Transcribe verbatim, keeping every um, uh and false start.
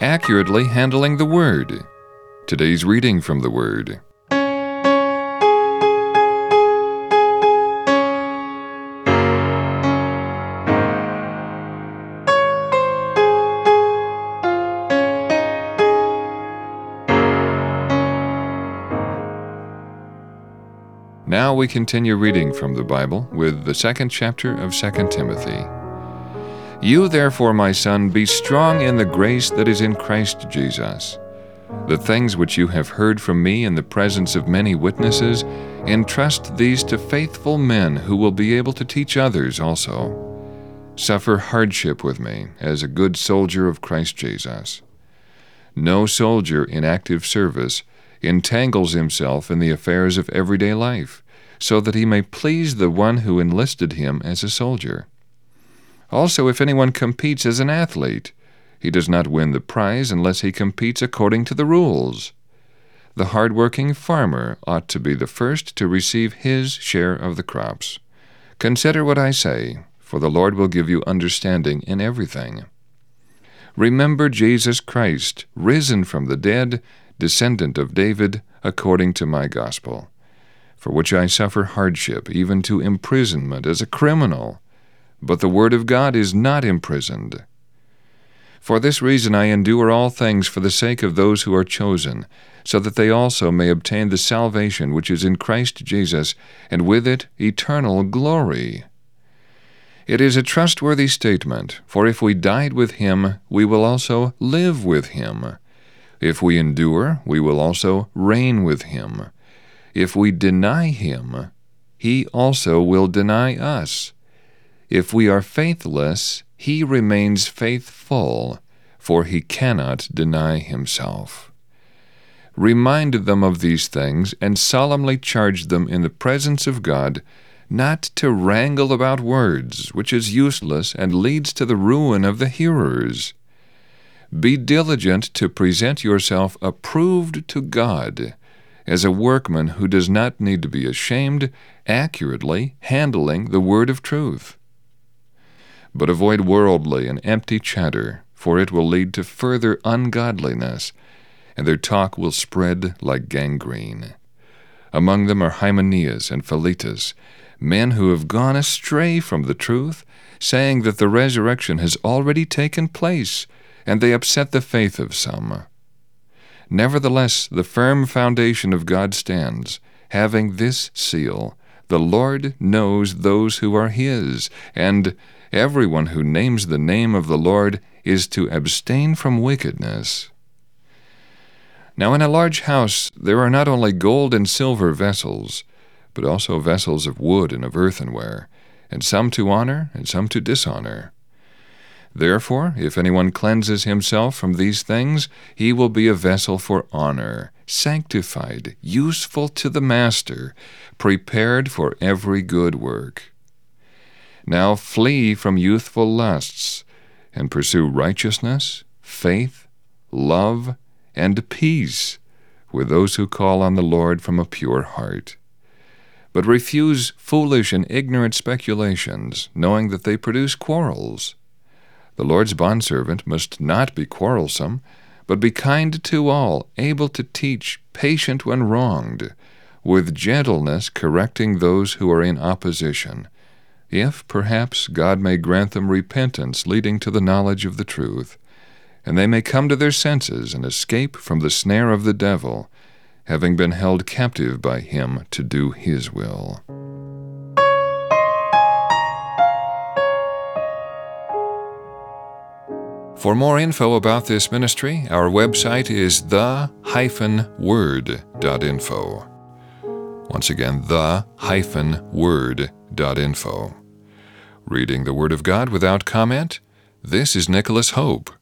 accurately handling the Word. Today's reading from the Word. Now we continue reading from the Bible with the second chapter of Second Timothy. You therefore, my son, be strong in the grace that is in Christ Jesus. The things which you have heard from me in the presence of many witnesses, entrust these to faithful men who will be able to teach others also. Suffer hardship with me as a good soldier of Christ Jesus. No soldier in active service entangles himself in the affairs of everyday life, so that he may please the one who enlisted him as a soldier. Also, if anyone competes as an athlete, he does not win the prize unless he competes according to the rules. The hard-working farmer ought to be the first to receive his share of the crops. Consider what I say, for the Lord will give you understanding in everything. Remember Jesus Christ, risen from the dead, descendant of David, according to my gospel, for which I suffer hardship, even to imprisonment as a criminal. But the word of God is not imprisoned. For this reason I endure all things for the sake of those who are chosen, so that they also may obtain the salvation which is in Christ Jesus, and with it eternal glory. It is a trustworthy statement, for if we died with him, we will also live with him. If we endure, we will also reign with him. If we deny him, he also will deny us. If we are faithless, he remains faithful, for he cannot deny himself. Remind them of these things, and solemnly charge them in the presence of God, not to wrangle about words, which is useless and leads to the ruin of the hearers. Be diligent to present yourself approved to God, as a workman who does not need to be ashamed, accurately handling the word of truth. But avoid worldly and empty chatter, for it will lead to further ungodliness, and their talk will spread like gangrene. Among them are Hymenaeus and Philetus, men who have gone astray from the truth, saying that the resurrection has already taken place, and they upset the faith of some. Nevertheless, the firm foundation of God stands, having this seal: the Lord knows those who are his, and everyone who names the name of the Lord is to abstain from wickedness. Now in a large house there are not only gold and silver vessels, but also vessels of wood and of earthenware, and some to honor and some to dishonor. Therefore, if anyone cleanses himself from these things, he will be a vessel for honor, sanctified, useful to the master, prepared for every good work. Now flee from youthful lusts, and pursue righteousness, faith, love, and peace with those who call on the Lord from a pure heart. But refuse foolish and ignorant speculations, knowing that they produce quarrels. The Lord's bondservant must not be quarrelsome, but be kind to all, able to teach, patient when wronged, with gentleness correcting those who are in opposition, if, perhaps, God may grant them repentance leading to the knowledge of the truth, and they may come to their senses and escape from the snare of the devil, having been held captive by him to do his will. For more info about this ministry, our website is the dash word dot info. Once again, the dash word dot info. Reading the Word of God without comment, this is Nicholas Hope.